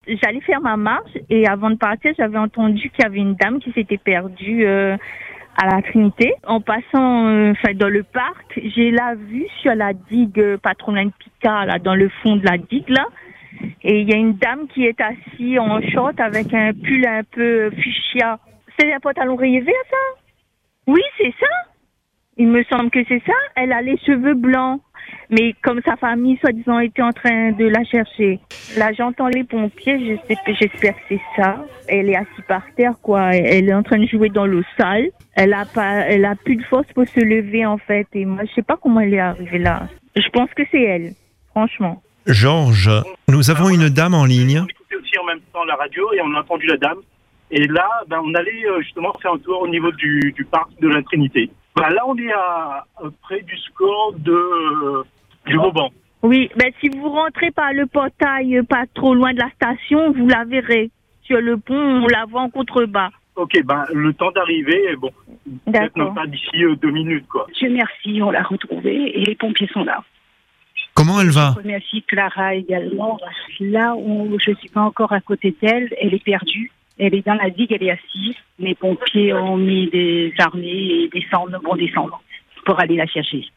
j'allais faire ma marche et avant de partir, j'avais entendu qu'il y avait une dame qui s'était perdue à la Trinité. En passant dans le parc, j'ai la vue sur la digue pas trop loin de Picard, là, dans le fond de la digue, là. Et il y a une dame qui est assise en short avec un pull un peu fuchsia. C'est un pantalon rayé vert, ça? Oui, c'est ça. Il me semble que c'est ça. Elle a les cheveux blancs. Mais comme sa famille, soi-disant, était en train de la chercher. Là, j'entends les pompiers. J'espère que c'est ça. Elle est assise par terre, quoi. Elle est en train de jouer dans l'eau sale. Elle a plus de force pour se lever, en fait. Et moi, je sais pas comment elle est arrivée là. Je pense que c'est elle, franchement. Georges, nous avons une dame en ligne. On écoutait aussi en même temps la radio et on a entendu la dame. Et là, on allait justement faire un tour au niveau du parc de la Trinité. Là, on est près du score du Vauban. Oui, si vous rentrez par le portail pas trop loin de la station, vous la verrez. Sur le pont, on la voit en contrebas. Ok, le temps d'arriver, peut-être même pas d'ici 2 minutes, quoi. Dieu merci, on l'a retrouvée et les pompiers sont là. Comment elle va? Je remercie Clara également. Là où je ne suis pas encore à côté d'elle, elle est perdue. Elle est dans la digue, elle est assise. Les pompiers ont mis des armées et vont descendre pour aller la chercher.